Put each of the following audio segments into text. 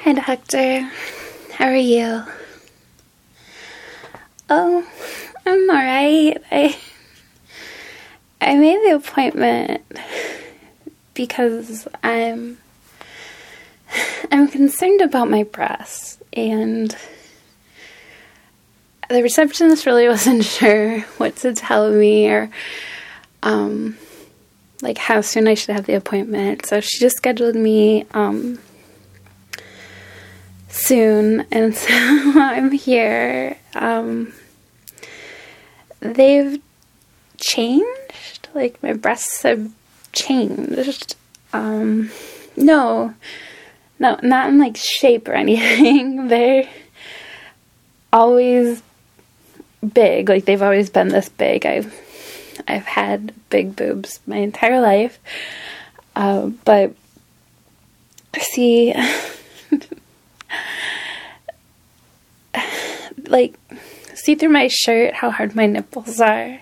Hi, doctor. How are you? Oh, I'm alright. I made the appointment because I'm concerned about my breasts, and the receptionist really wasn't sure what to tell me or like how soon I should have the appointment. So she just scheduled me soon, and so I'm here. They've changed, like my breasts have changed. No, not in like shape or anything. They're always big, like they've always been this big. I've had big boobs my entire life, but see, like, see through my shirt how hard my nipples are.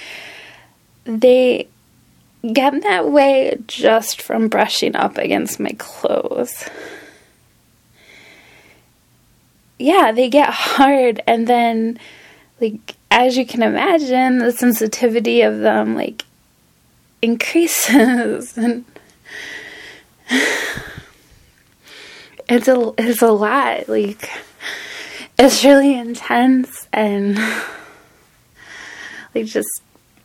They get that way just from brushing up against my clothes. Yeah, they get hard, and then, like, as you can imagine, the sensitivity of them, like, increases, and it's a lot, like, it's really intense, and, like, just,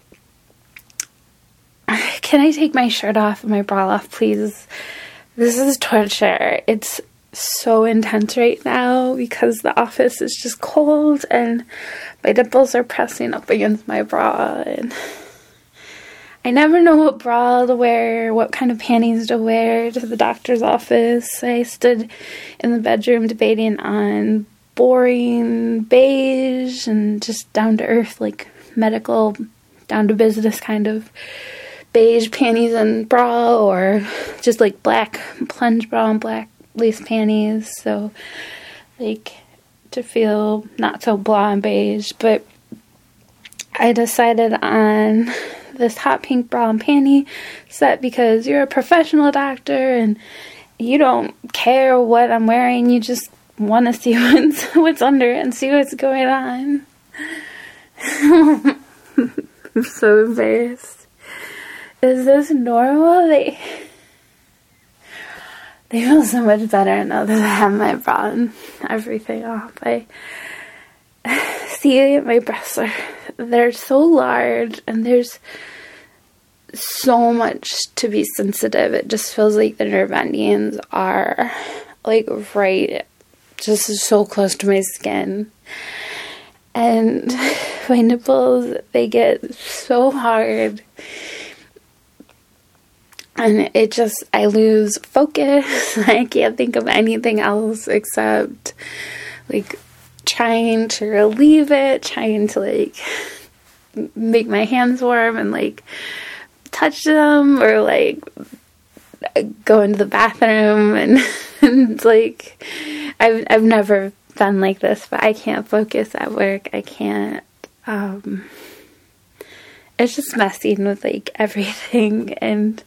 can I take my shirt off and my bra off, please? This is torture. It's so intense right now because the office is just cold and my nipples are pressing up against my bra, and I never know what bra to wear, what kind of panties to wear to the doctor's office. I stood in the bedroom debating on boring beige and just down to earth, like medical, down to business kind of beige panties and bra, or just like black plunge bra and black lace panties, so like to feel not so blah and beige. But I decided on this hot pink bra and panty set because you're a professional doctor and you don't care what I'm wearing, you just want to see what's under it and see what's going on. I'm so embarrassed. Is this normal? They feel so much better now that I have my bra and everything off. I see my breasts they're so large, and there's so much to be sensitive. It just feels like the nerve endings are like right, just so close to my skin. And my nipples, they get so hard. And it just, I lose focus. I can't think of anything else except, like, trying to relieve it, trying to, like, make my hands warm and, like, touch them, or, like, go into the bathroom and like, I've never been like this, but I can't focus at work. I can't, it's just messing with, like, everything, and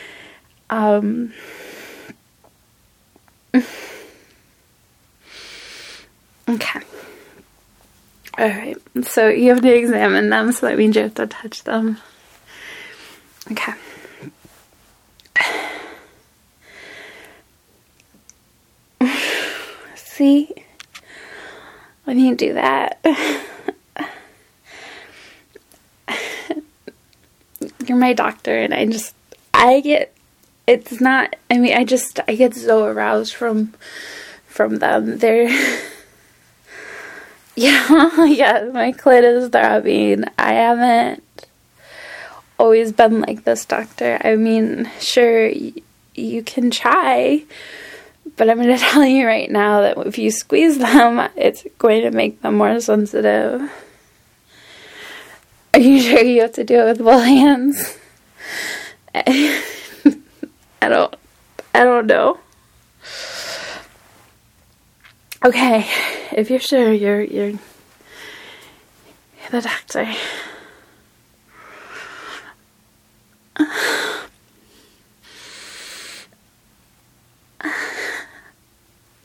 okay. Alright, so you have to examine them, so that means you have to touch them. Okay. See? When you do that, you're my doctor, and I get so aroused from them. They're, yeah, my clit is throbbing. I haven't always been like this, doctor. I mean, sure, you can try, but I'm going to tell you right now that if you squeeze them, it's going to make them more sensitive. Are you sure you have to do it with both hands? I don't know. Okay, if you're sure, you're the doctor.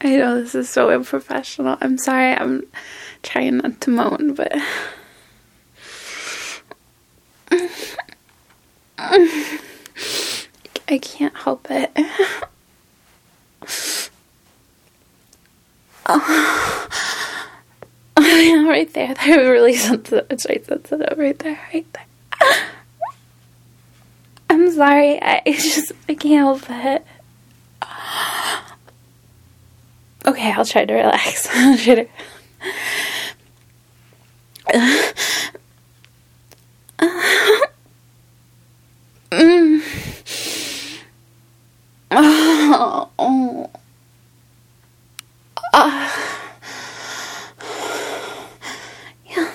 I know this is so unprofessional. I'm sorry. I'm trying not to moan, but I can't help it. Oh, yeah, right there. They're really sensitive. It's right sensitive right there, right there. I'm sorry. I can't help it. Okay, I'll try to relax. I'll try to... Yeah.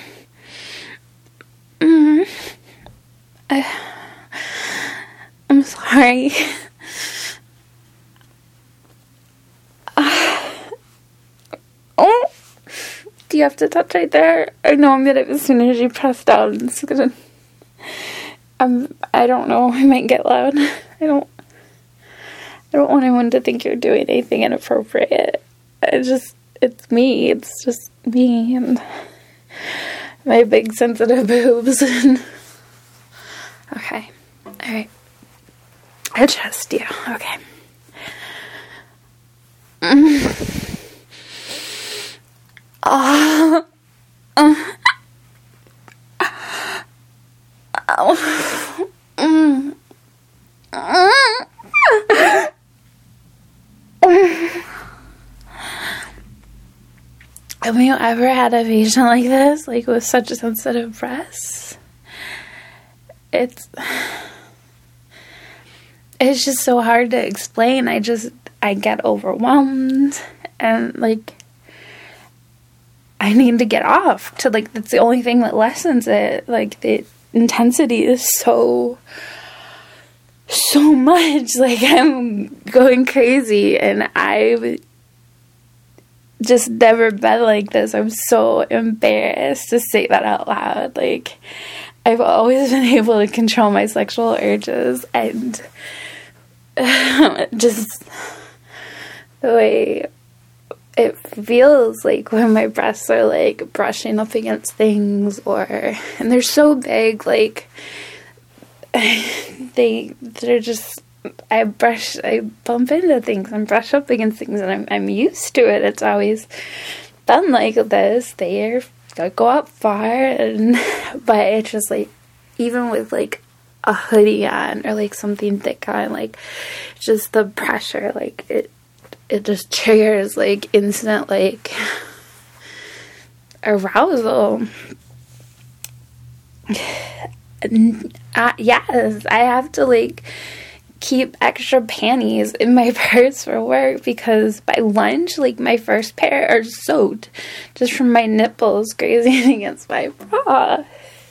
I'm sorry. Oh, do you have to touch right there? I know I'm gonna, as soon as you press down, it's gonna, I don't know, I might get loud. I don't want anyone to think you're doing anything inappropriate. It's me. It's just me and my big sensitive boobs. Okay. Alright. I trust you. Okay. Have you ever had a patient like this, like with such a sensitive breasts? It's just so hard to explain. I get overwhelmed and like I need to get off to like, that's the only thing that lessens it. Like the intensity is so much, like I'm going crazy and I've just never been like this. I'm so embarrassed to say that out loud. Like I've always been able to control my sexual urges and just the way it feels like when my breasts are like brushing up against things and they're so big, like they're just, I bump into things and brush up against things and I'm used to it. It's always been like this. They go up far but it's just like, even with like a hoodie on or like something thick on, like just the pressure, like it just triggers like instant like arousal. Yes, I have to like keep extra panties in my purse for work because by lunch, like my first pair are soaked just from my nipples grazing against my bra.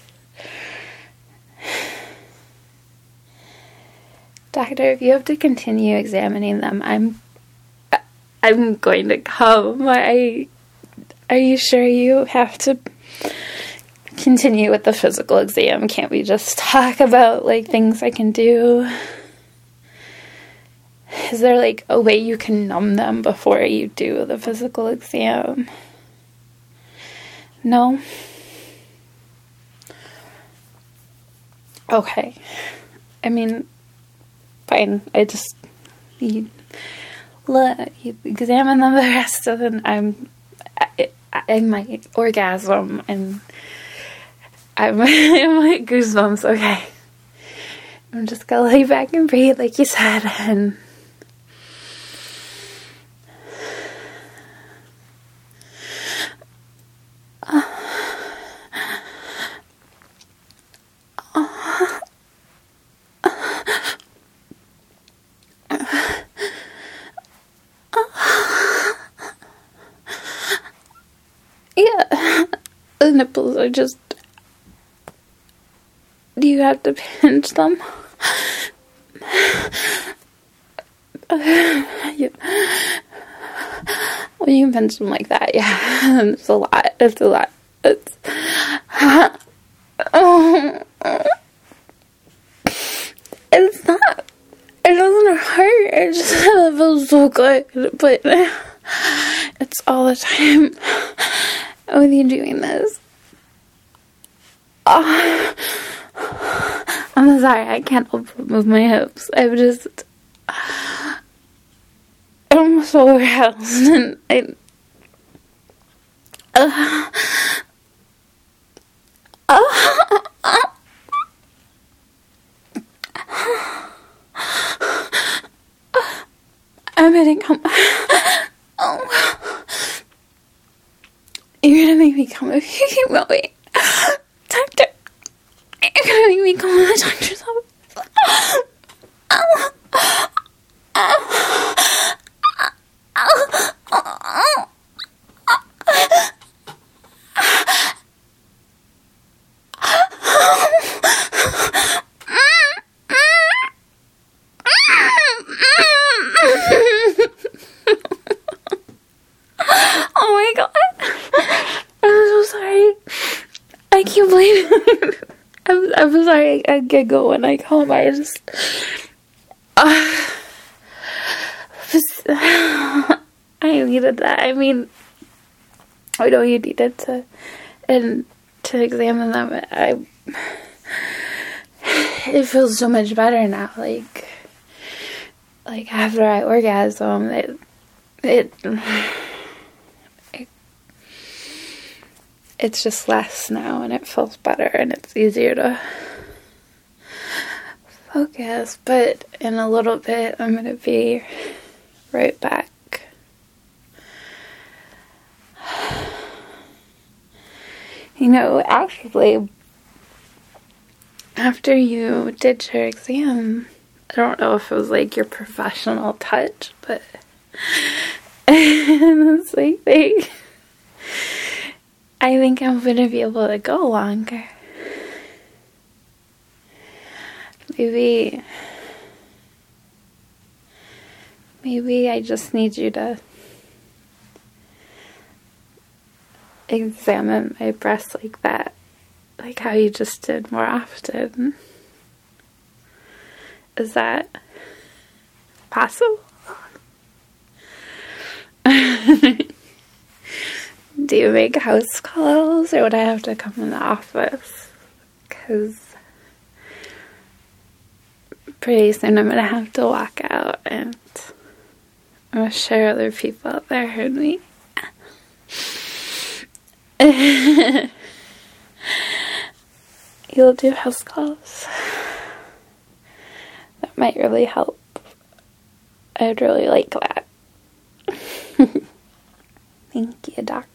Doctor, if you have to continue examining them, I'm going to come. Are you sure you have to continue with the physical exam? Can't we just talk about like things I can do? Is there like a way you can numb them before you do the physical exam? No? Okay. I mean, fine. You examine them the rest of it. I might orgasm and I'm like goosebumps. Okay. I'm just gonna lay back and breathe like you said and yeah, the nipples are just, do you have to pinch them? Yeah. Well, you can pinch them like that, yeah. It's a lot. It's a lot. It's not, it doesn't hurt. It just feels so good, but It's all the time with you doing this. Oh, I'm sorry, I can't help but move my hips. I'm so aroused, and I'm gonna come. Oh. You're gonna make me come if you keep going. Doctor, you're gonna make me come to the doctor's office. Oh my god. I'm so sorry. I can't believe it. I'm sorry. I giggle when I come. I just... I needed that. I mean, I know you needed to examine them. It feels so much better now. Like after I orgasm, it's just less now, and it feels better, and it's easier to focus. But in a little bit, I'm gonna be right back. You know, actually, after you did your exam, I don't know if it was like your professional touch, but it's like I think I'm gonna be able to go longer. Maybe I just need you to examine my breasts like that, like how you just did more often. Is that possible? Do you make house calls, or would I have to come in the office? Because pretty soon I'm gonna have to walk out, and I'm sure other people out there heard me. You'll do house calls. That might really help. I'd really like that. Thank you, Doc.